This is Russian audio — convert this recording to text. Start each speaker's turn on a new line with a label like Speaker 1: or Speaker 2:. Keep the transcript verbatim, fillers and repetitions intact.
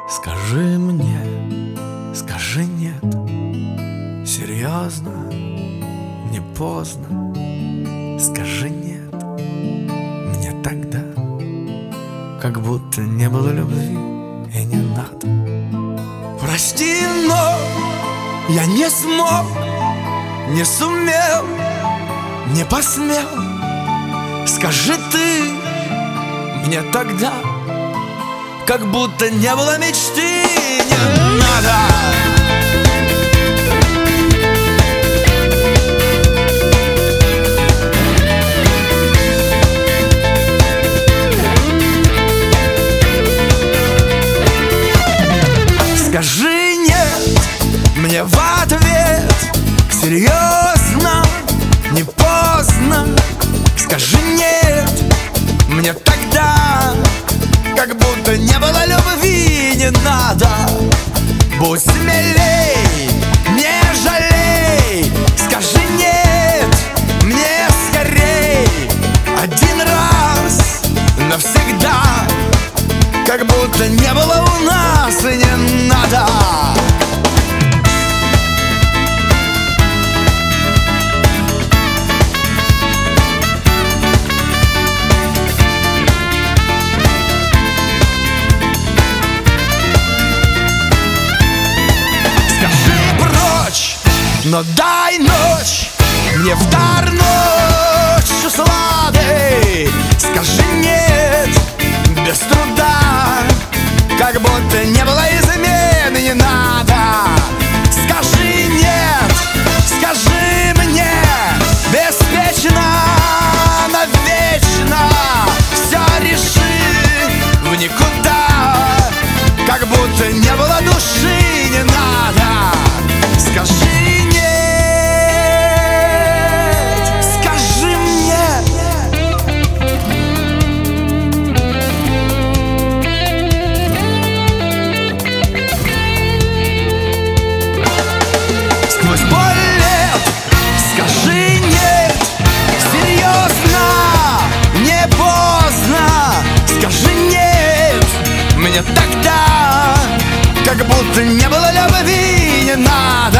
Speaker 1: Скажи мне, скажи нет, серьезно, не поздно. Скажи нет мне тогда, как будто не было любви и не надо. Прости, но я не смог, не сумел, не посмел. Скажи ты мне тогда, как будто не было мечты, не надо. Скажи нет мне в ответ, серьезно, не поздно. Скажи нет мне тогда, как будто не было любви, не надо. Будь смелей, не жалей. Скажи нет мне скорей, один раз навсегда, как будто не было у нас и не надо. Но дай ночь мне в дар, ночь усладой. Скажи нет без труда, как будто не было измены, не надо. Скажи нет, скажи мне беспечно, навечно. Все реши в никуда, как будто не было души, не надо. Скажи мне тогда, как будто не было любви, не надо.